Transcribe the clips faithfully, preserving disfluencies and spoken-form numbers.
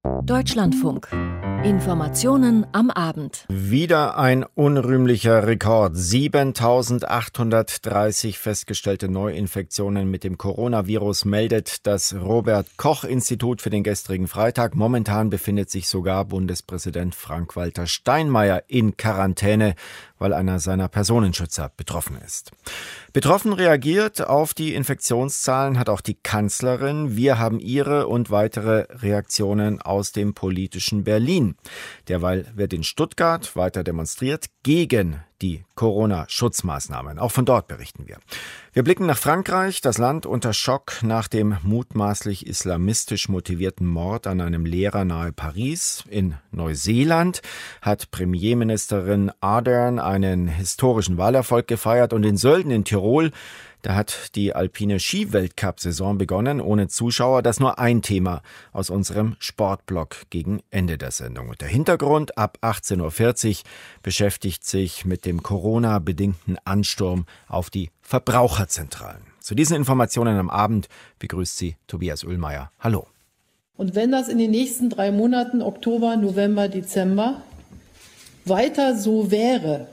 Deutschlandfunk. Informationen am Abend. Wieder ein unrühmlicher Rekord. siebentausendachthundertdreißig festgestellte Neuinfektionen mit dem Coronavirus meldet das Robert-Koch-Institut für den gestrigen Freitag. Momentan befindet sich sogar Bundespräsident Frank-Walter Steinmeier in Quarantäne, weil einer seiner Personenschützer betroffen ist. Betroffen reagiert auf die Infektionszahlen hat auch die Kanzlerin. Wir haben ihre und weitere Reaktionen aus dem politischen Berlin. Derweil wird in Stuttgart weiter demonstriert gegen die Corona-Schutzmaßnahmen. Auch von dort berichten wir. Wir blicken nach Frankreich, das Land unter Schock nach dem mutmaßlich islamistisch motivierten Mord an einem Lehrer nahe Paris. In Neuseeland hat Premierministerin Ardern einen historischen Wahlerfolg gefeiert und in Sölden in Tirol, da hat die alpine Ski-Weltcup-Saison begonnen, ohne Zuschauer. Das nur ein Thema aus unserem Sportblock gegen Ende der Sendung. Und der Hintergrund ab achtzehn Uhr vierzig beschäftigt sich mit dem Corona-bedingten Ansturm auf die Verbraucherzentralen. Zu diesen Informationen am Abend begrüßt Sie Tobias Uhlmeier. Hallo. Und wenn das in den nächsten drei Monaten, Oktober, November, Dezember, weiter so wäre,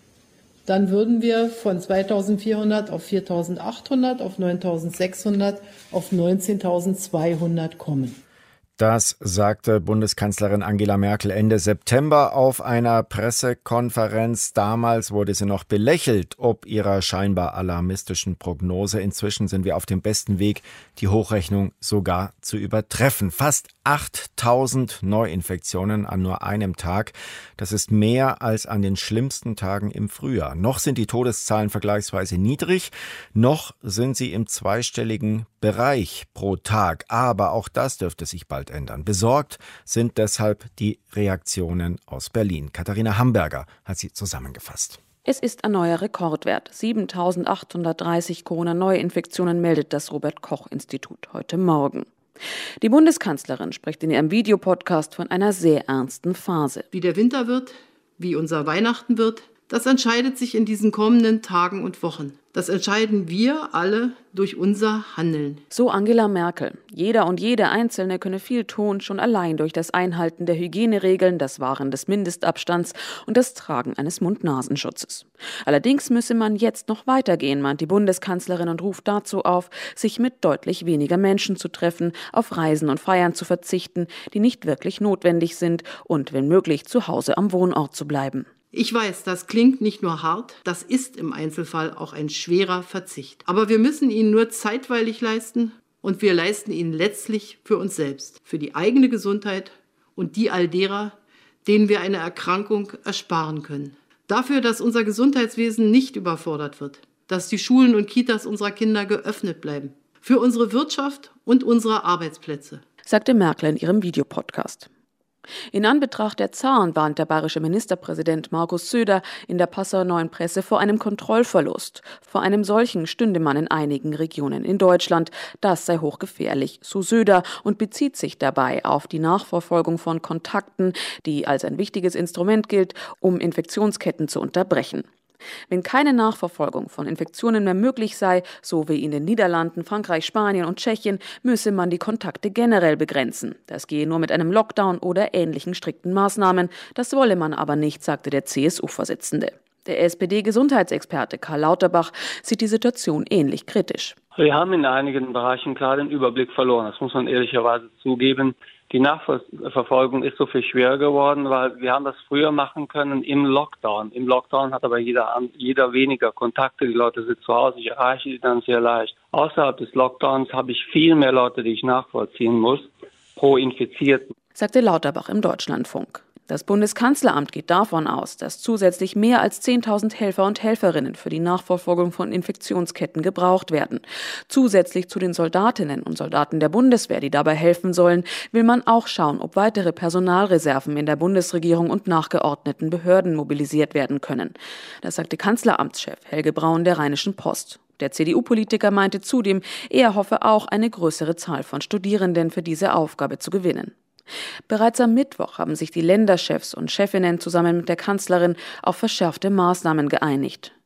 dann würden wir von zweitausendvierhundert auf viertausendachthundert, auf neuntausendsechshundert, auf neunzehntausendzweihundert kommen. Das sagte Bundeskanzlerin Angela Merkel Ende September auf einer Pressekonferenz. Damals wurde sie noch belächelt, ob ihrer scheinbar alarmistischen Prognose. Inzwischen sind wir auf dem besten Weg, die Hochrechnung sogar zu übertreffen. Fast achttausend Neuinfektionen an nur einem Tag. Das ist mehr als an den schlimmsten Tagen im Frühjahr. Noch sind die Todeszahlen vergleichsweise niedrig, noch sind sie im zweistelligen Bereich pro Tag. Aber auch das dürfte sich bald ändern. Besorgt sind deshalb die Reaktionen aus Berlin. Katharina Hamburger hat sie zusammengefasst. Es ist ein neuer Rekordwert. siebentausendachthundertdreißig Corona-Neuinfektionen meldet das Robert-Koch-Institut heute Morgen. Die Bundeskanzlerin spricht in ihrem Videopodcast von einer sehr ernsten Phase. Wie der Winter wird, wie unser Weihnachten wird, das entscheidet sich in diesen kommenden Tagen und Wochen. Das entscheiden wir alle durch unser Handeln. So Angela Merkel. Jeder und jede Einzelne könne viel tun, schon allein durch das Einhalten der Hygieneregeln, das Wahren des Mindestabstands und das Tragen eines Mund-Nasenschutzes. Allerdings müsse man jetzt noch weitergehen, meint die Bundeskanzlerin und ruft dazu auf, sich mit deutlich weniger Menschen zu treffen, auf Reisen und Feiern zu verzichten, die nicht wirklich notwendig sind und wenn möglich zu Hause am Wohnort zu bleiben. Ich weiß, das klingt nicht nur hart, das ist im Einzelfall auch ein schwerer Verzicht. Aber wir müssen ihn nur zeitweilig leisten und wir leisten ihn letztlich für uns selbst, für die eigene Gesundheit und die all derer, denen wir eine Erkrankung ersparen können. Dafür, dass unser Gesundheitswesen nicht überfordert wird, dass die Schulen und Kitas unserer Kinder geöffnet bleiben, für unsere Wirtschaft und unsere Arbeitsplätze, sagte Merkel in ihrem Videopodcast. In Anbetracht der Zahlen warnt der bayerische Ministerpräsident Markus Söder in der Passauer Neuen Presse vor einem Kontrollverlust. Vor einem solchen stünde man in einigen Regionen in Deutschland. Das sei hochgefährlich, so Söder, und bezieht sich dabei auf die Nachverfolgung von Kontakten, die als ein wichtiges Instrument gilt, um Infektionsketten zu unterbrechen. Wenn keine Nachverfolgung von Infektionen mehr möglich sei, so wie in den Niederlanden, Frankreich, Spanien und Tschechien, müsse man die Kontakte generell begrenzen. Das gehe nur mit einem Lockdown oder ähnlichen strikten Maßnahmen. Das wolle man aber nicht, sagte der C S U-Vorsitzende. Der S P D-Gesundheitsexperte Karl Lauterbach sieht die Situation ähnlich kritisch. Wir haben in einigen Bereichen klar den Überblick verloren. Das muss man ehrlicherweise zugeben. Die Nachverfolgung ist so viel schwerer geworden, weil wir haben das früher machen können im Lockdown. Im Lockdown hat aber jeder, jeder weniger Kontakte. Die Leute sind zu Hause, ich erreiche die dann sehr leicht. Außerhalb des Lockdowns habe ich viel mehr Leute, die ich nachvollziehen muss, pro Infizierten, sagte Lauterbach im Deutschlandfunk. Das Bundeskanzleramt geht davon aus, dass zusätzlich mehr als zehntausend Helfer und Helferinnen für die Nachverfolgung von Infektionsketten gebraucht werden. Zusätzlich zu den Soldatinnen und Soldaten der Bundeswehr, die dabei helfen sollen, will man auch schauen, ob weitere Personalreserven in der Bundesregierung und nachgeordneten Behörden mobilisiert werden können. Das sagte Kanzleramtschef Helge Braun der Rheinischen Post. Der C D U-Politiker meinte zudem, er hoffe auch, eine größere Zahl von Studierenden für diese Aufgabe zu gewinnen. Bereits am Mittwoch haben sich die Länderchefs und Chefinnen zusammen mit der Kanzlerin auf verschärfte Maßnahmen geeinigt.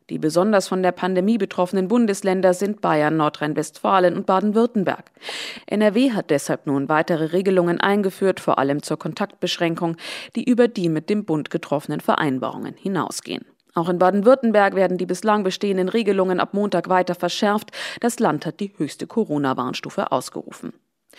Die besonders von der Pandemie betroffenen Bundesländer sind Bayern, Nordrhein-Westfalen und Baden-Württemberg. N R W hat deshalb nun weitere Regelungen eingeführt, vor allem zur Kontaktbeschränkung, die über die mit dem Bund getroffenen Vereinbarungen hinausgehen. Auch in Baden-Württemberg werden die bislang bestehenden Regelungen ab Montag weiter verschärft. Das Land hat die höchste Corona-Warnstufe ausgerufen.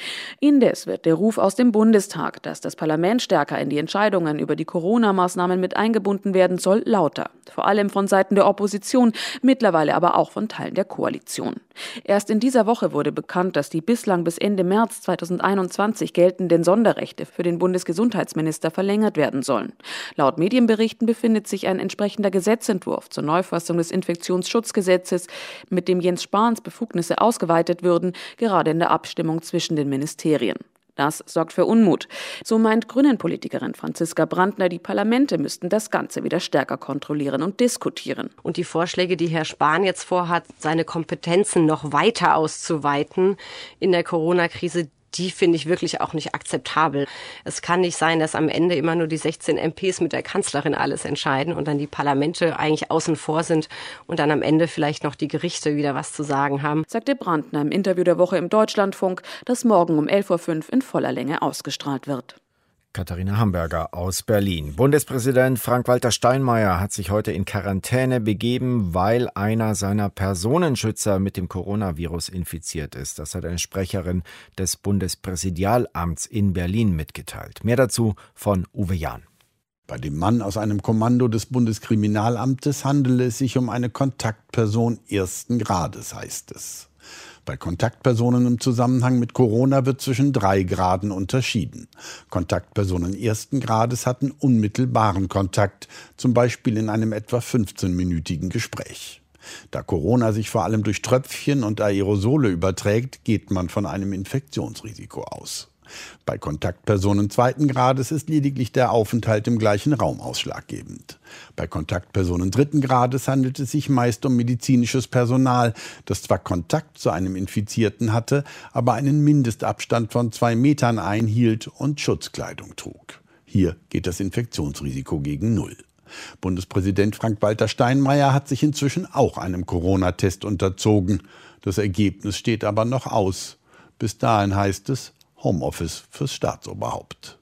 Indes wird der Ruf aus dem Bundestag, dass das Parlament stärker in die Entscheidungen über die Corona-Maßnahmen mit eingebunden werden soll, lauter. Vor allem von Seiten der Opposition, mittlerweile aber auch von Teilen der Koalition. Erst in dieser Woche wurde bekannt, dass die bislang bis Ende März zweitausendeinundzwanzig geltenden Sonderrechte für den Bundesgesundheitsminister verlängert werden sollen. Laut Medienberichten befindet sich ein entsprechender Gesetzentwurf zur Neufassung des Infektionsschutzgesetzes, mit dem Jens Spahns Befugnisse ausgeweitet würden, gerade in der Abstimmung zwischen den Ministerien. Das sorgt für Unmut. So meint Grünen-Politikerin Franziska Brandner, die Parlamente müssten das Ganze wieder stärker kontrollieren und diskutieren. Und die Vorschläge, die Herr Spahn jetzt vorhat, seine Kompetenzen noch weiter auszuweiten in der Corona-Krise, die finde ich wirklich auch nicht akzeptabel. Es kann nicht sein, dass am Ende immer nur die sechzehn M Ps mit der Kanzlerin alles entscheiden und dann die Parlamente eigentlich außen vor sind und dann am Ende vielleicht noch die Gerichte wieder was zu sagen haben, sagte Brandner im Interview der Woche im Deutschlandfunk, das morgen um elf Uhr fünf in voller Länge ausgestrahlt wird. Katharina Hamburger aus Berlin. Bundespräsident Frank-Walter Steinmeier hat sich heute in Quarantäne begeben, weil einer seiner Personenschützer mit dem Coronavirus infiziert ist. Das hat eine Sprecherin des Bundespräsidialamts in Berlin mitgeteilt. Mehr dazu von Uwe Jahn. Bei dem Mann aus einem Kommando des Bundeskriminalamtes handele es sich um eine Kontaktperson ersten Grades, heißt es. Bei Kontaktpersonen im Zusammenhang mit Corona wird zwischen drei Graden unterschieden. Kontaktpersonen ersten Grades hatten unmittelbaren Kontakt, zum Beispiel in einem etwa fünfzehnminütigen Gespräch. Da Corona sich vor allem durch Tröpfchen und Aerosole überträgt, geht man von einem Infektionsrisiko aus. Bei Kontaktpersonen zweiten Grades ist lediglich der Aufenthalt im gleichen Raum ausschlaggebend. Bei Kontaktpersonen dritten Grades handelt es sich meist um medizinisches Personal, das zwar Kontakt zu einem Infizierten hatte, aber einen Mindestabstand von zwei Metern einhielt und Schutzkleidung trug. Hier geht das Infektionsrisiko gegen Null. Bundespräsident Frank-Walter Steinmeier hat sich inzwischen auch einem Corona-Test unterzogen. Das Ergebnis steht aber noch aus. Bis dahin heißt es Homeoffice fürs Staatsoberhaupt.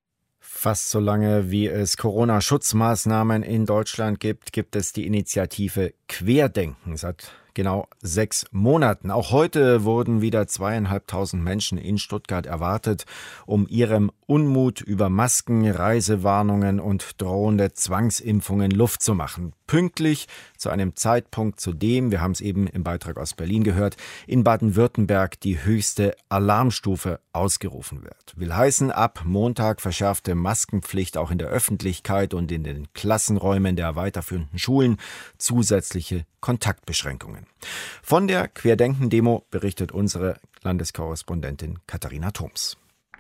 Fast so lange wie es Corona-Schutzmaßnahmen in Deutschland gibt, gibt es die Initiative Querdenken seit genau sechs Monaten. Auch heute wurden wieder zweieinhalbtausend Menschen in Stuttgart erwartet, um ihrem Unmut über Masken, Reisewarnungen und drohende Zwangsimpfungen Luft zu machen. Pünktlich zu einem Zeitpunkt, zu dem, wir haben es eben im Beitrag aus Berlin gehört, in Baden-Württemberg die höchste Alarmstufe ausgerufen wird. Will heißen, ab Montag verschärfte Maskenpflicht auch in der Öffentlichkeit und in den Klassenräumen der weiterführenden Schulen, zusätzliche Kontaktbeschränkungen. Von der Querdenken-Demo berichtet unsere Landeskorrespondentin Katharina Thoms.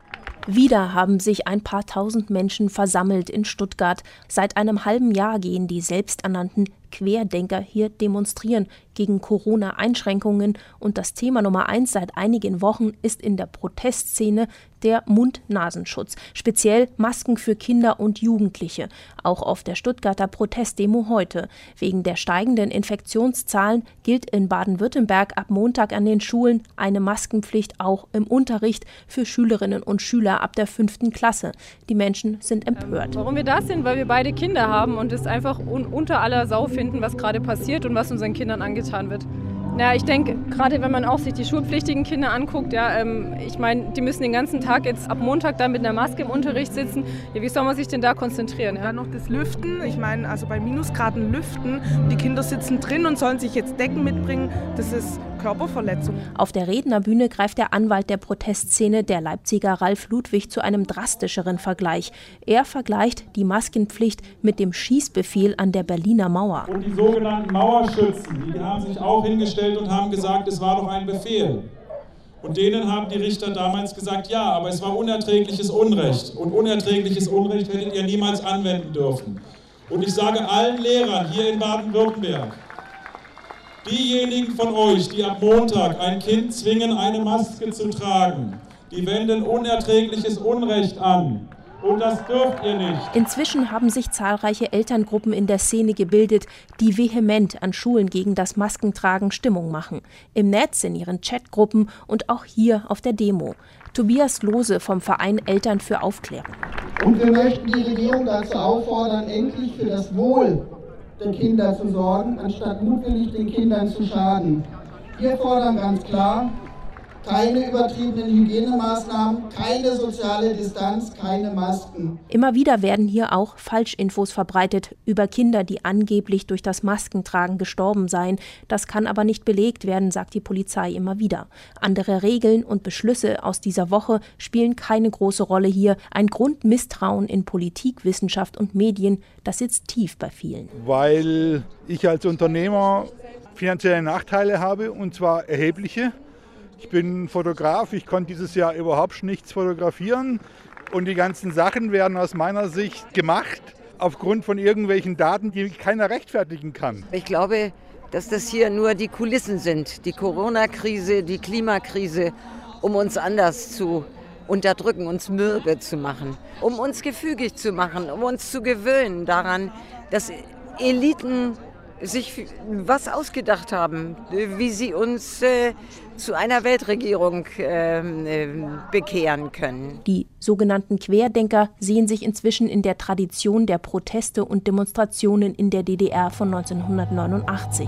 Wieder haben sich ein paar tausend Menschen versammelt in Stuttgart. Seit einem halben Jahr gehen die selbsternannten Querdenker hier demonstrieren gegen Corona-Einschränkungen. Und das Thema Nummer eins seit einigen Wochen ist in der Protestszene der Mund-Nasenschutz. Speziell Masken für Kinder und Jugendliche. Auch auf der Stuttgarter Protestdemo heute. Wegen der steigenden Infektionszahlen gilt in Baden-Württemberg ab Montag an den Schulen eine Maskenpflicht auch im Unterricht für Schülerinnen und Schüler ab der fünften Klasse. Die Menschen sind empört. Warum wir da sind, weil wir beide Kinder haben und es einfach un- unter aller Sau finden, was gerade passiert und was unseren Kindern angetan wird. Ja, ich denke, gerade wenn man auch sich die schulpflichtigen Kinder anguckt, ja, ähm, ich meine, die müssen den ganzen Tag jetzt ab Montag dann mit einer Maske im Unterricht sitzen. Ja, wie soll man sich denn da konzentrieren? Ja? Dann noch das Lüften. Ich meine, also bei Minusgraden lüften. Die Kinder sitzen drin und sollen sich jetzt Decken mitbringen. Das ist Körperverletzung. Auf der Rednerbühne greift der Anwalt der Protestszene, der Leipziger Ralf Ludwig, zu einem drastischeren Vergleich. Er vergleicht die Maskenpflicht mit dem Schießbefehl an der Berliner Mauer. Und die sogenannten Mauerschützen, die haben sich auch hingestellt und haben gesagt, es war doch ein Befehl. Und denen haben die Richter damals gesagt, ja, aber es war unerträgliches Unrecht. Und unerträgliches Unrecht hättet ihr niemals anwenden dürfen. Und ich sage allen Lehrern hier in Baden-Württemberg, diejenigen von euch, die ab Montag ein Kind zwingen, eine Maske zu tragen, die wenden unerträgliches Unrecht an. Und das dürft ihr nicht. Inzwischen haben sich zahlreiche Elterngruppen in der Szene gebildet, die vehement an Schulen gegen das Maskentragen Stimmung machen. Im Netz, in ihren Chatgruppen und auch hier auf der Demo. Tobias Lohse vom Verein Eltern für Aufklärung. Und wir möchten die Regierung dazu auffordern, endlich für das Wohl der Kinder zu sorgen, anstatt mutwillig den Kindern zu schaden. Wir fordern ganz klar, keine übertriebenen Hygienemaßnahmen, keine soziale Distanz, keine Masken. Immer wieder werden hier auch Falschinfos verbreitet über Kinder, die angeblich durch das Maskentragen gestorben seien. Das kann aber nicht belegt werden, sagt die Polizei immer wieder. Andere Regeln und Beschlüsse aus dieser Woche spielen keine große Rolle hier. Ein Grundmisstrauen in Politik, Wissenschaft und Medien, das sitzt tief bei vielen. Weil ich als Unternehmer finanzielle Nachteile habe, und zwar erhebliche. Ich bin Fotograf, ich konnte dieses Jahr überhaupt nichts fotografieren und die ganzen Sachen werden aus meiner Sicht gemacht aufgrund von irgendwelchen Daten, die keiner rechtfertigen kann. Ich glaube, dass das hier nur die Kulissen sind, die Corona-Krise, die Klimakrise, um uns anders zu unterdrücken, uns mürbe zu machen, um uns gefügig zu machen, um uns zu gewöhnen daran, dass Eliten sich was ausgedacht haben, wie sie uns äh, zu einer Weltregierung äh, bekehren können. Die sogenannten Querdenker sehen sich inzwischen in der Tradition der Proteste und Demonstrationen in der D D R von neunzehnhundertneunundachtzig.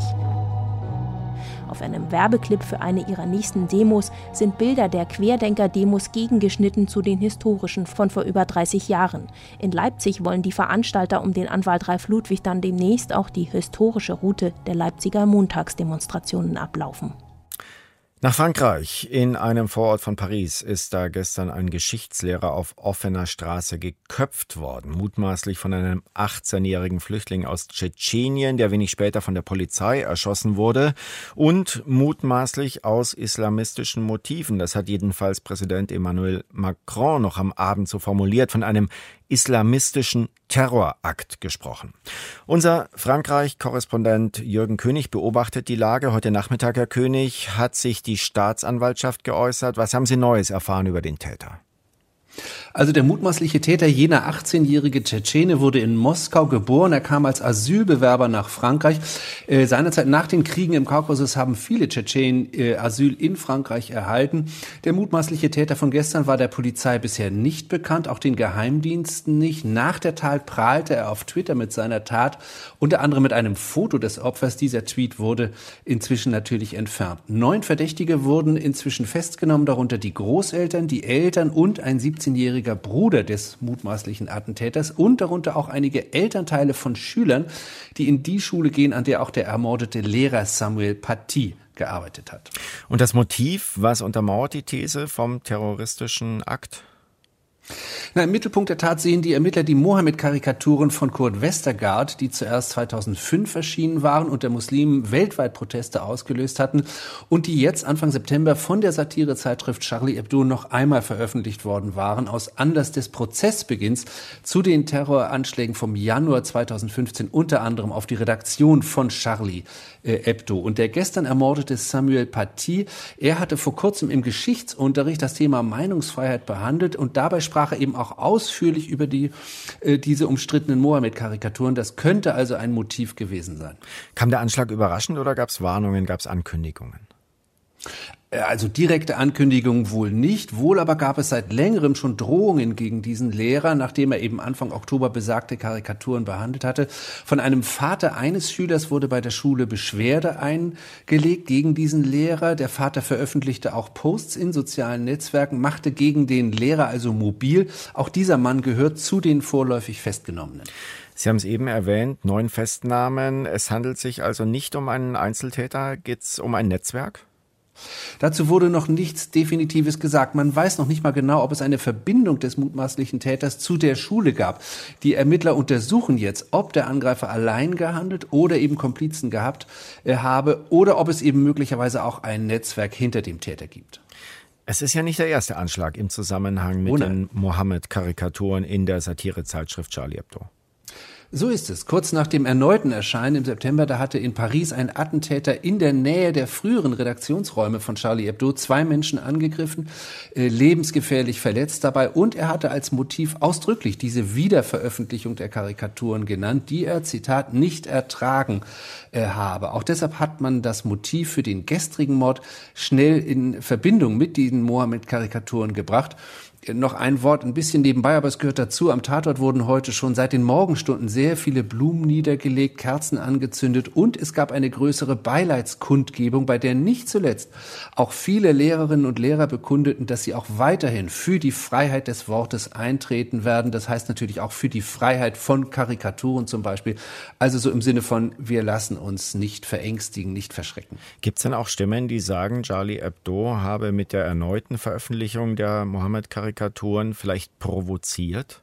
Auf einem Werbeclip für eine ihrer nächsten Demos sind Bilder der Querdenker-Demos gegengeschnitten zu den historischen von vor über dreißig Jahren. In Leipzig wollen die Veranstalter um den Anwalt Ralf Ludwig dann demnächst auch die historische Route der Leipziger Montagsdemonstrationen ablaufen. Nach Frankreich. In einem Vorort von Paris ist da gestern ein Geschichtslehrer auf offener Straße geköpft worden. Mutmaßlich von einem achtzehnjährigen Flüchtling aus Tschetschenien, der wenig später von der Polizei erschossen wurde. Und mutmaßlich aus islamistischen Motiven. Das hat jedenfalls Präsident Emmanuel Macron noch am Abend so formuliert, von einem islamistischen Terrorakt gesprochen. Unser Frankreich-Korrespondent Jürgen König beobachtet die Lage. Heute Nachmittag, Herr König, hat sich die Staatsanwaltschaft geäußert. Was haben Sie Neues erfahren über den Täter? Also der mutmaßliche Täter, jener achtzehnjährige Tschetschene, wurde in Moskau geboren. Er kam als Asylbewerber nach Frankreich. Äh, seinerzeit nach den Kriegen im Kaukasus haben viele Tschetschenen äh, Asyl in Frankreich erhalten. Der mutmaßliche Täter von gestern war der Polizei bisher nicht bekannt, auch den Geheimdiensten nicht. Nach der Tat prahlte er auf Twitter mit seiner Tat, unter anderem mit einem Foto des Opfers. Dieser Tweet wurde inzwischen natürlich entfernt. Neun Verdächtige wurden inzwischen festgenommen, darunter die Großeltern, die Eltern und ein siebzehnjähriger Bruder des mutmaßlichen Attentäters und darunter auch einige Elternteile von Schülern, die in die Schule gehen, an der auch der ermordete Lehrer Samuel Paty gearbeitet hat. Und das Motiv, was untermauert die These vom terroristischen Akt? Na, im Mittelpunkt der Tat sehen die Ermittler die Mohammed-Karikaturen von Kurt Westergaard, die zuerst zweitausendfünf erschienen waren und der Muslimen weltweit Proteste ausgelöst hatten und die jetzt Anfang September von der Satirezeitschrift Charlie Hebdo noch einmal veröffentlicht worden waren, aus Anlass des Prozessbeginns zu den Terroranschlägen vom Januar zweitausendfünfzehn, unter anderem auf die Redaktion von Charlie äh, Hebdo. Und der gestern ermordete Samuel Paty, er hatte vor kurzem im Geschichtsunterricht das Thema Meinungsfreiheit behandelt und dabei sprach er eben auch ausführlich über die, äh, diese umstrittenen Mohammed-Karikaturen. Das könnte also ein Motiv gewesen sein. Kam der Anschlag überraschend oder gab es Warnungen, gab es Ankündigungen? Also direkte Ankündigungen wohl nicht, wohl aber gab es seit längerem schon Drohungen gegen diesen Lehrer, nachdem er eben Anfang Oktober besagte Karikaturen behandelt hatte. Von einem Vater eines Schülers wurde bei der Schule Beschwerde eingelegt gegen diesen Lehrer. Der Vater veröffentlichte auch Posts in sozialen Netzwerken, machte gegen den Lehrer also mobil. Auch dieser Mann gehört zu den vorläufig Festgenommenen. Sie haben es eben erwähnt, neun Festnahmen. Es handelt sich also nicht um einen Einzeltäter, geht es um ein Netzwerk? Dazu wurde noch nichts Definitives gesagt. Man weiß noch nicht mal genau, ob es eine Verbindung des mutmaßlichen Täters zu der Schule gab. Die Ermittler untersuchen jetzt, ob der Angreifer allein gehandelt oder eben Komplizen gehabt äh, habe oder ob es eben möglicherweise auch ein Netzwerk hinter dem Täter gibt. Es ist ja nicht der erste Anschlag im Zusammenhang mit oh den Mohammed-Karikaturen in der Satirezeitschrift Charlie Hebdo. So ist es. Kurz nach dem erneuten Erscheinen im September, da hatte in Paris ein Attentäter in der Nähe der früheren Redaktionsräume von Charlie Hebdo zwei Menschen angegriffen, äh, lebensgefährlich verletzt dabei, und er hatte als Motiv ausdrücklich diese Wiederveröffentlichung der Karikaturen genannt, die er, Zitat, nicht ertragen äh, habe. Auch deshalb hat man das Motiv für den gestrigen Mord schnell in Verbindung mit diesen Mohammed-Karikaturen gebracht. Noch ein Wort, ein bisschen nebenbei, aber es gehört dazu. Am Tatort wurden heute schon seit den Morgenstunden sehr viele Blumen niedergelegt, Kerzen angezündet, und es gab eine größere Beileidskundgebung, bei der nicht zuletzt auch viele Lehrerinnen und Lehrer bekundeten, dass sie auch weiterhin für die Freiheit des Wortes eintreten werden. Das heißt natürlich auch für die Freiheit von Karikaturen zum Beispiel. Also so im Sinne von, wir lassen uns nicht verängstigen, nicht verschrecken. Gibt es denn auch Stimmen, die sagen, Charlie Hebdo habe mit der erneuten Veröffentlichung der Mohammed-Karikaturen vielleicht provoziert?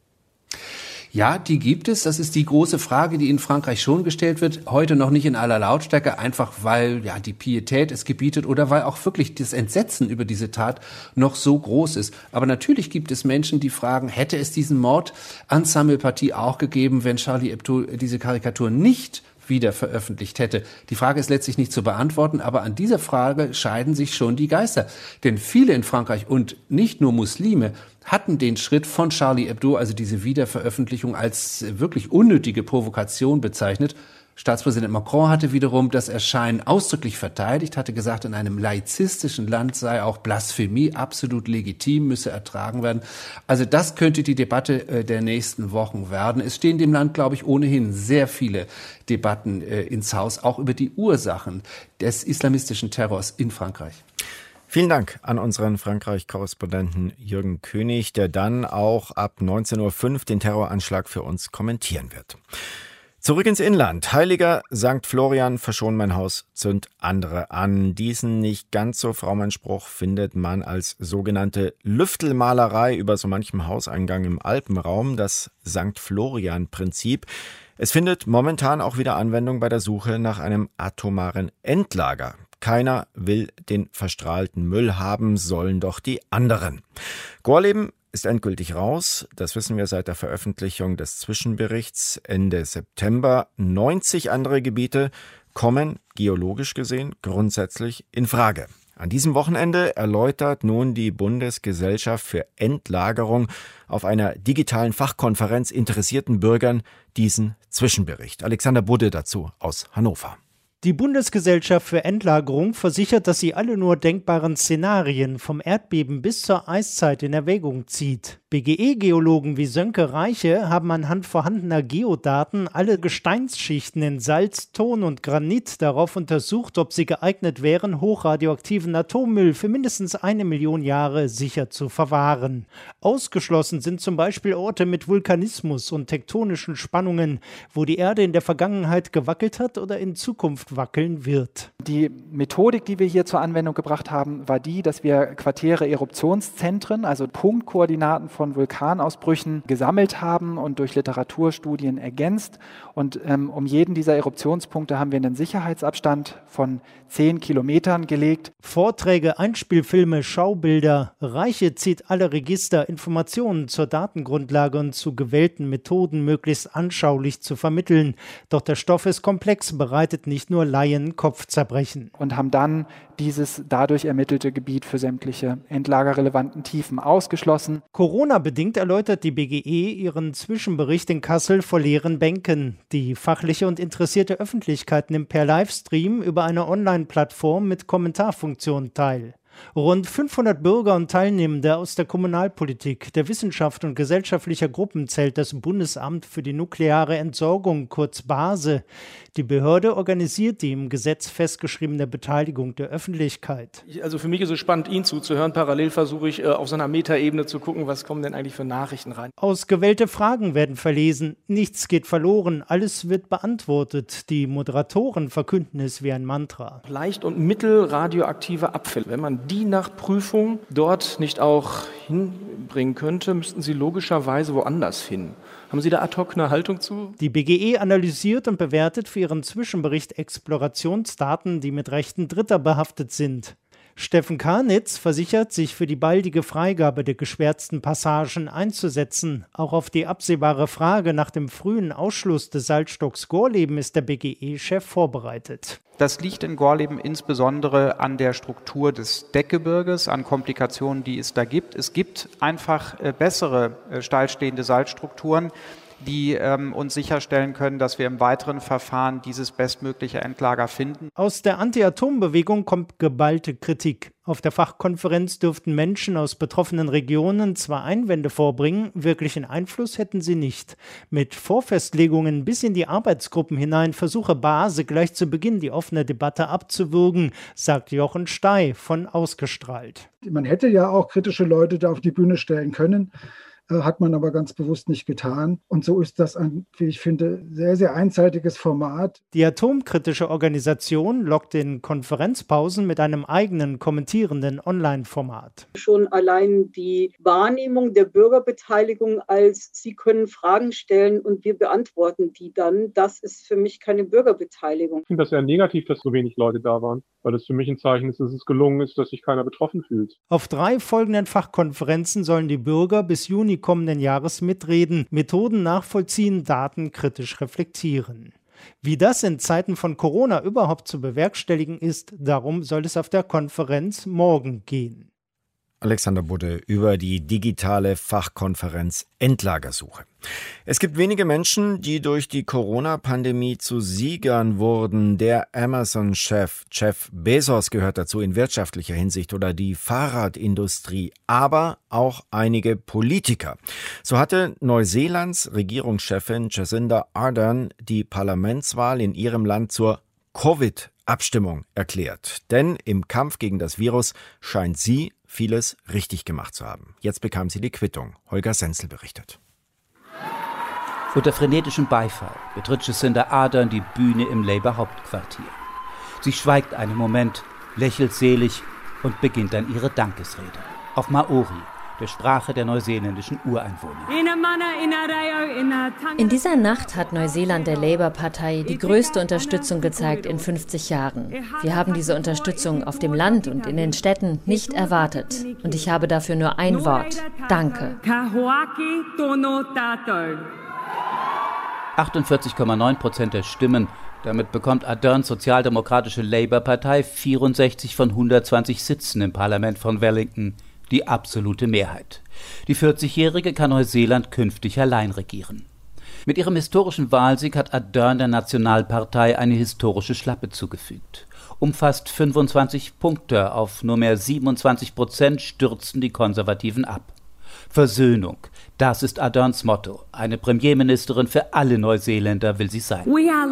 Ja, die gibt es. Das ist die große Frage, die in Frankreich schon gestellt wird. Heute noch nicht in aller Lautstärke, einfach weil ja die Pietät es gebietet oder weil auch wirklich das Entsetzen über diese Tat noch so groß ist. Aber natürlich gibt es Menschen, die fragen, hätte es diesen Mord an Samuel Paty auch gegeben, wenn Charlie Hebdo diese Karikatur nicht wieder veröffentlicht hätte. Die Frage ist letztlich nicht zu beantworten, aber an dieser Frage scheiden sich schon die Geister. Denn viele in Frankreich und nicht nur Muslime hatten den Schritt von Charlie Hebdo, also diese Wiederveröffentlichung, als wirklich unnötige Provokation bezeichnet. Staatspräsident Macron hatte wiederum das Erscheinen ausdrücklich verteidigt, hatte gesagt, in einem laizistischen Land sei auch Blasphemie absolut legitim, müsse ertragen werden. Also das könnte die Debatte der nächsten Wochen werden. Es stehen dem Land, glaube ich, ohnehin sehr viele Debatten ins Haus, auch über die Ursachen des islamistischen Terrors in Frankreich. Vielen Dank an unseren Frankreich-Korrespondenten Jürgen König, der dann auch ab neunzehn Uhr fünf den Terroranschlag für uns kommentieren wird. Zurück ins Inland. Heiliger Sankt Florian, verschon mein Haus, zünd andere an. Diesen nicht ganz so frommen Spruch findet man als sogenannte Lüftelmalerei über so manchem Hauseingang im Alpenraum, das Sankt Florian-Prinzip. Es findet momentan auch wieder Anwendung bei der Suche nach einem atomaren Endlager. Keiner will den verstrahlten Müll haben, sollen doch die anderen. Gorleben ist endgültig raus. Das wissen wir seit der Veröffentlichung des Zwischenberichts Ende September. neunzig andere Gebiete kommen, geologisch gesehen, grundsätzlich in Frage. An diesem Wochenende erläutert nun die Bundesgesellschaft für Endlagerung auf einer digitalen Fachkonferenz interessierten Bürgern diesen Zwischenbericht. Alexander Budde dazu aus Hannover. Die Bundesgesellschaft für Endlagerung versichert, dass sie alle nur denkbaren Szenarien vom Erdbeben bis zur Eiszeit in Erwägung zieht. B G E-Geologen wie Sönke Reiche haben anhand vorhandener Geodaten alle Gesteinsschichten in Salz, Ton und Granit darauf untersucht, ob sie geeignet wären, hochradioaktiven Atommüll für mindestens eine Million Jahre sicher zu verwahren. Ausgeschlossen sind zum Beispiel Orte mit Vulkanismus und tektonischen Spannungen, wo die Erde in der Vergangenheit gewackelt hat oder in Zukunft wackeln wird. Die Methodik, die wir hier zur Anwendung gebracht haben, war die, dass wir quartäre Eruptionszentren, also Punktkoordinaten von Vulkanausbrüchen gesammelt haben und durch Literaturstudien ergänzt. Und ähm, um jeden dieser Eruptionspunkte haben wir einen Sicherheitsabstand von zehn Kilometern gelegt. Vorträge, Einspielfilme, Schaubilder. Reiche zieht alle Register, Informationen zur Datengrundlage und zu gewählten Methoden möglichst anschaulich zu vermitteln. Doch der Stoff ist komplex, bereitet nicht nur Laien Kopfzerbrechen. Und haben dann dieses dadurch ermittelte Gebiet für sämtliche endlagerrelevanten Tiefen ausgeschlossen. Corona-bedingt erläutert die B G E ihren Zwischenbericht in Kassel vor leeren Bänken. Die fachliche und interessierte Öffentlichkeit nimmt per Livestream über eine Online-Plattform mit Kommentarfunktion teil. Rund fünfhundert Bürger und Teilnehmende aus der Kommunalpolitik, der Wissenschaft und gesellschaftlicher Gruppen zählt das Bundesamt für die nukleare Entsorgung, kurz BASE. Die Behörde organisiert die im Gesetz festgeschriebene Beteiligung der Öffentlichkeit. Also für mich ist es spannend, Ihnen zuzuhören. Parallel versuche ich auf so einer Metaebene zu gucken, was kommen denn eigentlich für Nachrichten rein. Ausgewählte Fragen werden verlesen, nichts geht verloren, alles wird beantwortet. Die Moderatoren verkünden es wie ein Mantra. Leicht- und mittelradioaktive Abfälle, wenn man die nach Prüfung dort nicht auch hinbringen könnte, müssten sie logischerweise woanders hin. Haben Sie da ad hoc eine Haltung zu? Die B G E analysiert und bewertet für ihren Zwischenbericht Explorationsdaten, die mit Rechten Dritter behaftet sind. Steffen Karnitz versichert, sich für die baldige Freigabe der geschwärzten Passagen einzusetzen. Auch auf die absehbare Frage nach dem frühen Ausschluss des Salzstocks Gorleben ist der B G E-Chef vorbereitet. Das liegt in Gorleben insbesondere an der Struktur des Deckgebirges, an Komplikationen, die es da gibt. Es gibt einfach äh, bessere äh, steilstehende Salzstrukturen, die ähm, uns sicherstellen können, dass wir im weiteren Verfahren dieses bestmögliche Endlager finden. Aus der Anti-Atom-Bewegung kommt geballte Kritik. Auf der Fachkonferenz dürften Menschen aus betroffenen Regionen zwar Einwände vorbringen, wirklichen Einfluss hätten sie nicht. Mit Vorfestlegungen bis in die Arbeitsgruppen hinein versuche Base gleich zu Beginn die offene Debatte abzuwürgen, sagt Jochen Stey von Ausgestrahlt. Man hätte ja auch kritische Leute da auf die Bühne stellen können. Hat man aber ganz bewusst nicht getan. Und so ist das ein, wie ich finde, sehr, sehr einseitiges Format. Die atomkritische Organisation lockt in Konferenzpausen mit einem eigenen kommentierenden Online-Format. Schon allein die Wahrnehmung der Bürgerbeteiligung als sie können Fragen stellen und wir beantworten die dann, das ist für mich keine Bürgerbeteiligung. Ich finde das eher negativ, dass so wenig Leute da waren, weil das für mich ein Zeichen ist, dass es gelungen ist, dass sich keiner betroffen fühlt. Auf drei folgenden Fachkonferenzen sollen die Bürger bis Juni kommenden Jahres mitreden, Methoden nachvollziehen, Daten kritisch reflektieren. Wie das in Zeiten von Corona überhaupt zu bewerkstelligen ist, darum soll es auf der Konferenz morgen gehen. Alexander Budde über die digitale Fachkonferenz Endlagersuche. Es gibt wenige Menschen, die durch die Corona-Pandemie zu Siegern wurden. Der Amazon-Chef Jeff Bezos gehört dazu in wirtschaftlicher Hinsicht oder die Fahrradindustrie, aber auch einige Politiker. So hatte Neuseelands Regierungschefin Jacinda Ardern die Parlamentswahl in ihrem Land zur Covid-Abstimmung erklärt. Denn im Kampf gegen das Virus scheint sie vieles richtig gemacht zu haben. Jetzt bekam sie die Quittung. Holger Senzel berichtet. Unter frenetischem Beifall betritt Jacinda Ardern die Bühne im Labour-Hauptquartier. Sie schweigt einen Moment, lächelt selig und beginnt dann ihre Dankesrede. Auf Maori, der Sprache der neuseeländischen Ureinwohner. In dieser Nacht hat Neuseeland der Labour-Partei die größte Unterstützung gezeigt in fünfzig Jahren. Wir haben diese Unterstützung auf dem Land und in den Städten nicht erwartet. Und ich habe dafür nur ein Wort. Danke. achtundvierzig Komma neun Prozent der Stimmen. Damit bekommt Arderns sozialdemokratische Labour-Partei vierundsechzig von hundertzwanzig Sitzen im Parlament von Wellington. Die absolute Mehrheit. Die vierzigjährige kann Neuseeland künftig allein regieren. Mit ihrem historischen Wahlsieg hat Ardern der Nationalpartei eine historische Schlappe zugefügt. Um fast fünfundzwanzig Punkte auf nur mehr siebenundzwanzig Prozent stürzten die Konservativen ab. Versöhnung, das ist Arderns Motto. Eine Premierministerin für alle Neuseeländer will sie sein.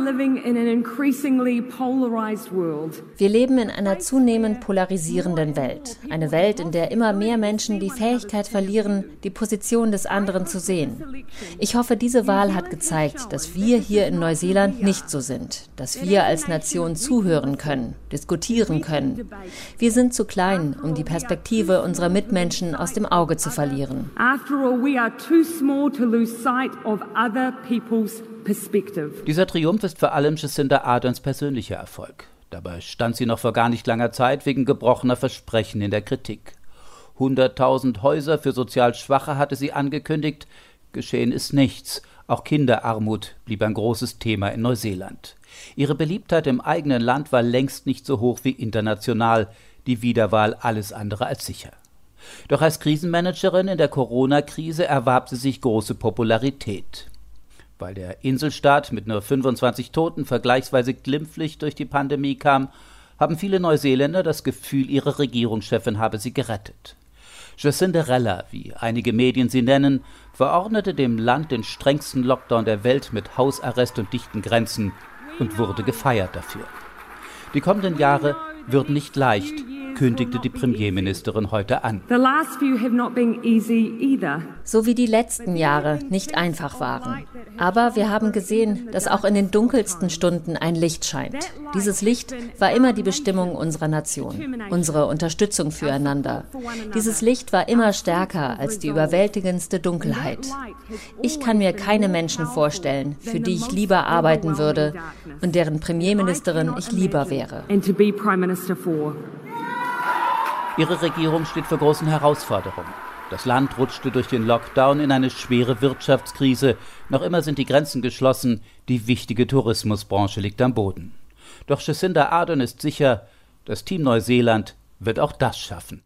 Wir leben in einer zunehmend polarisierenden Welt. Eine Welt, in der immer mehr Menschen die Fähigkeit verlieren, die Position des anderen zu sehen. Ich hoffe, diese Wahl hat gezeigt, dass wir hier in Neuseeland nicht so sind. Dass wir als Nation zuhören können, diskutieren können. Wir sind zu klein, um die Perspektive unserer Mitmenschen aus dem Auge zu verlieren. Dieser Triumph ist vor allem Jacinda Arderns persönlicher Erfolg. Dabei stand sie noch vor gar nicht langer Zeit wegen gebrochener Versprechen in der Kritik. hunderttausend Häuser für sozial Schwache hatte sie angekündigt. Geschehen ist nichts. Auch Kinderarmut blieb ein großes Thema in Neuseeland. Ihre Beliebtheit im eigenen Land war längst nicht so hoch wie international. Die Wiederwahl alles andere als sicher. Doch als Krisenmanagerin in der Corona-Krise erwarb sie sich große Popularität. Weil der Inselstaat mit nur fünfundzwanzig Toten vergleichsweise glimpflich durch die Pandemie kam, haben viele Neuseeländer das Gefühl, ihre Regierungschefin habe sie gerettet. Jacinderella, wie einige Medien sie nennen, verordnete dem Land den strengsten Lockdown der Welt mit Hausarrest und dichten Grenzen und wurde gefeiert dafür. Die kommenden Jahre würden nicht leicht, kündigte die Premierministerin heute an. So wie die letzten Jahre nicht einfach waren. Aber wir haben gesehen, dass auch in den dunkelsten Stunden ein Licht scheint. Dieses Licht war immer die Bestimmung unserer Nation, unsere Unterstützung füreinander. Dieses Licht war immer stärker als die überwältigendste Dunkelheit. Ich kann mir keine Menschen vorstellen, für die ich lieber arbeiten würde und deren Premierministerin ich lieber wäre. Ihre Regierung steht vor großen Herausforderungen. Das Land rutschte durch den Lockdown in eine schwere Wirtschaftskrise. Noch immer sind die Grenzen geschlossen. Die wichtige Tourismusbranche liegt am Boden. Doch Jacinda Ardern ist sicher, das Team Neuseeland wird auch das schaffen.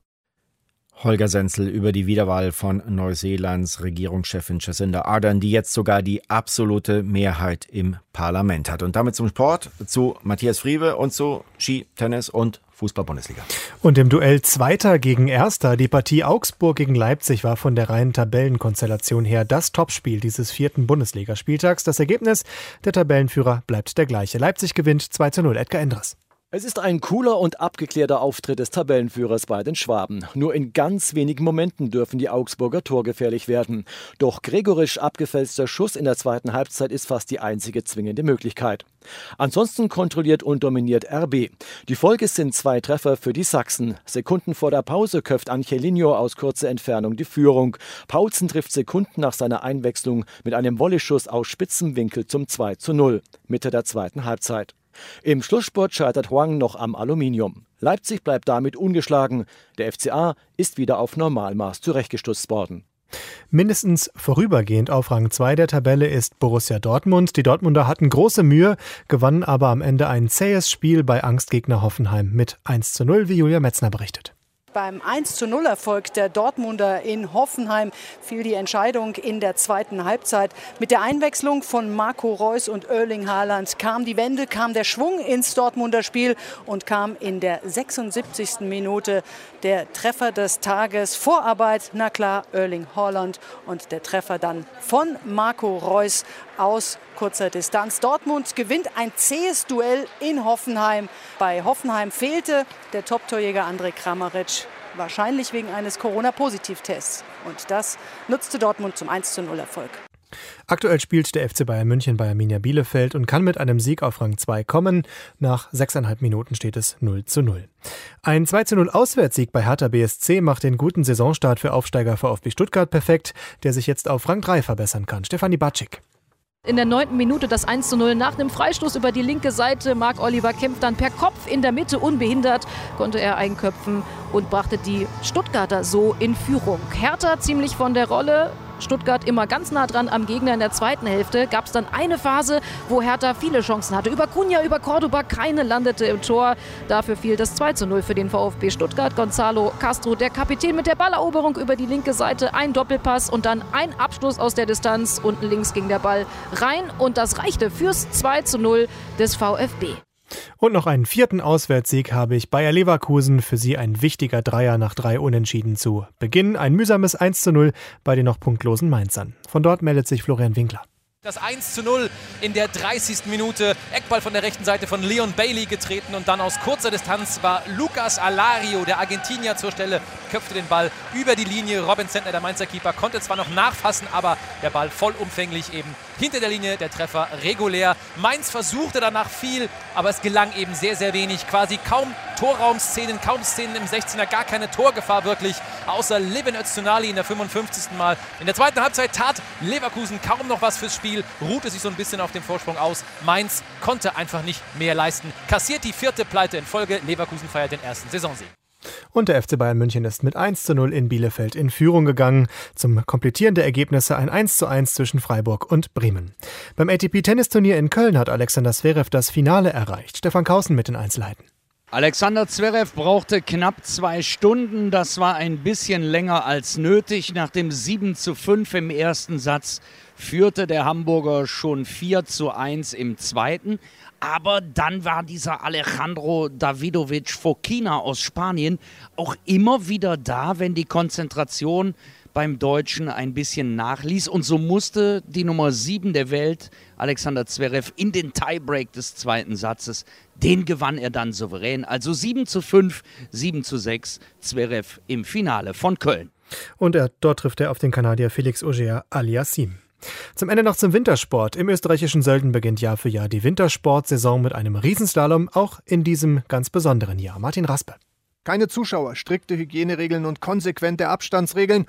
Holger Senzel über die Wiederwahl von Neuseelands Regierungschefin Jacinda Ardern, die jetzt sogar die absolute Mehrheit im Parlament hat. Und damit zum Sport, zu Matthias Friewe und zu Ski, Tennis und Fußball-Bundesliga. Und im Duell Zweiter gegen Erster, die Partie Augsburg gegen Leipzig war von der reinen Tabellenkonstellation her das Topspiel dieses vierten Bundesligaspieltags. Das Ergebnis, der Tabellenführer bleibt der gleiche. Leipzig gewinnt zwei zu null. Edgar Endres. Es ist ein cooler und abgeklärter Auftritt des Tabellenführers bei den Schwaben. Nur in ganz wenigen Momenten dürfen die Augsburger torgefährlich werden. Doch gregorisch abgefälschter Schuss in der zweiten Halbzeit ist fast die einzige zwingende Möglichkeit. Ansonsten kontrolliert und dominiert R B. Die Folge sind zwei Treffer für die Sachsen. Sekunden vor der Pause köpft Angelino aus kurzer Entfernung die Führung. Paulsen trifft Sekunden nach seiner Einwechslung mit einem Volleyschuss aus spitzem Winkel zum zwei zu null. Mitte der zweiten Halbzeit. Im Schlussspurt scheitert Huang noch am Aluminium. Leipzig bleibt damit ungeschlagen. Der F C A ist wieder auf Normalmaß zurechtgestutzt worden. Mindestens vorübergehend auf Rang zwei der Tabelle ist Borussia Dortmund. Die Dortmunder hatten große Mühe, gewannen aber am Ende ein zähes Spiel bei Angstgegner Hoffenheim mit eins zu null, wie Julia Metzner berichtet. Beim eins zu null Erfolg der Dortmunder in Hoffenheim fiel die Entscheidung in der zweiten Halbzeit. Mit der Einwechslung von Marco Reus und Erling Haaland kam die Wende, kam der Schwung ins Dortmunder Spiel und kam in der sechsundsiebzigsten Minute der Treffer des Tages. Vorarbeit, na klar, Erling Haaland und der Treffer dann von Marco Reus aus kurzer Distanz. Dortmund gewinnt ein zähes Duell in Hoffenheim. Bei Hoffenheim fehlte der Top-Torjäger Andrej Kramaric, wahrscheinlich wegen eines Corona-Positivtests. Und das nutzte Dortmund zum eins zu null Erfolg. Aktuell spielt der F C Bayern München bei Arminia Bielefeld und kann mit einem Sieg auf Rang zwei kommen. Nach sechseinhalb Minuten steht es null zu null. Ein zwei zu null Auswärtssieg bei Hertha B S C macht den guten Saisonstart für Aufsteiger VfB Stuttgart perfekt, der sich jetzt auf Rang drei verbessern kann. Stefanie Batschik. In der neunten Minute das eins zu null nach einem Freistoß über die linke Seite. Marc-Oliver kämpft dann per Kopf in der Mitte, unbehindert konnte er einköpfen und brachte die Stuttgarter so in Führung. Hertha ziemlich von der Rolle. Stuttgart immer ganz nah dran am Gegner. In der zweiten Hälfte gab es dann eine Phase, wo Hertha viele Chancen hatte. Über Cunha, über Cordoba, keine landete im Tor. Dafür fiel das zwei zu null für den VfB Stuttgart. Gonzalo Castro, der Kapitän, mit der Balleroberung über die linke Seite. Ein Doppelpass und dann ein Abschluss aus der Distanz. Unten links ging der Ball rein und das reichte fürs zwei zu null des VfB. Und noch einen vierten Auswärtssieg habe ich Bayer Leverkusen. Für sie ein wichtiger Dreier nach drei Unentschieden zu Beginn. Ein mühsames eins zu null bei den noch punktlosen Mainzern. Von dort meldet sich Florian Winkler. Das eins zu null in der dreißigsten Minute. Eckball von der rechten Seite von Leon Bailey getreten und dann aus kurzer Distanz war Lucas Alario, der Argentinier, zur Stelle, köpfte den Ball über die Linie. Robin Zentner, der Mainzer Keeper, konnte zwar noch nachfassen, aber der Ball vollumfänglich eben hinter der Linie, der Treffer regulär. Mainz versuchte danach viel, aber es gelang eben sehr, sehr wenig. Quasi kaum Torraumszenen, kaum Szenen im sechzehner, gar keine Torgefahr wirklich, außer Levin Öztunali in der fünfundfünfzigsten Mal. In der zweiten Halbzeit tat Leverkusen kaum noch was fürs Spiel, ruhte sich so ein bisschen auf dem Vorsprung aus. Mainz konnte einfach nicht mehr leisten. Kassiert die vierte Pleite in Folge. Leverkusen feiert den ersten Saisonsieg. Und der F C Bayern München ist mit eins zu null in Bielefeld in Führung gegangen. Zum Komplettieren der Ergebnisse ein eins zu eins zwischen Freiburg und Bremen. Beim A T P-Tennisturnier in Köln hat Alexander Zverev das Finale erreicht. Stefan Kaußen mit den Einzelheiten. Alexander Zverev brauchte knapp zwei Stunden. Das war ein bisschen länger als nötig. Nach dem sieben zu fünf im ersten Satz führte der Hamburger schon vier zu eins im zweiten. Aber dann war dieser Alejandro Davidovich Fokina aus Spanien auch immer wieder da, wenn die Konzentration beim Deutschen ein bisschen nachließ. Und so musste die Nummer sieben der Welt, Alexander Zverev, in den Tiebreak des zweiten Satzes. Den gewann er dann souverän. Also sieben zu fünf, sieben zu sechs, Zverev im Finale von Köln. Und er, dort trifft er auf den Kanadier Felix Auger-Aliassime. Zum Ende noch zum Wintersport. Im österreichischen Sölden beginnt Jahr für Jahr die Wintersportsaison mit einem Riesenslalom, auch in diesem ganz besonderen Jahr. Martin Raspe. Keine Zuschauer, strikte Hygieneregeln und konsequente Abstandsregeln.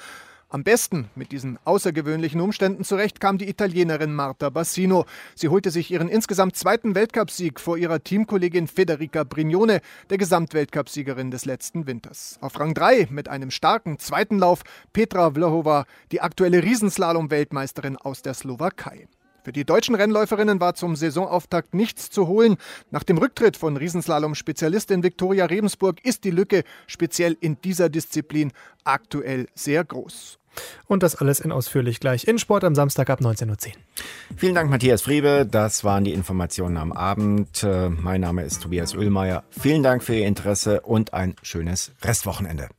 Am besten mit diesen außergewöhnlichen Umständen zurecht kam die Italienerin Marta Bassino. Sie holte sich ihren insgesamt zweiten Weltcupsieg vor ihrer Teamkollegin Federica Brignone, der Gesamtweltcupsiegerin des letzten Winters. Auf Rang drei mit einem starken zweiten Lauf Petra Vlhova, die aktuelle Riesenslalom-Weltmeisterin aus der Slowakei. Für die deutschen Rennläuferinnen war zum Saisonauftakt nichts zu holen. Nach dem Rücktritt von Riesenslalom-Spezialistin Viktoria Rebensburg ist die Lücke speziell in dieser Disziplin aktuell sehr groß. Und das alles in ausführlich gleich in Sport am Samstag ab neunzehn Uhr zehn. Vielen Dank, Matthias Friebe. Das waren die Informationen am Abend. Mein Name ist Tobias Oehlmeier. Vielen Dank für Ihr Interesse und ein schönes Restwochenende.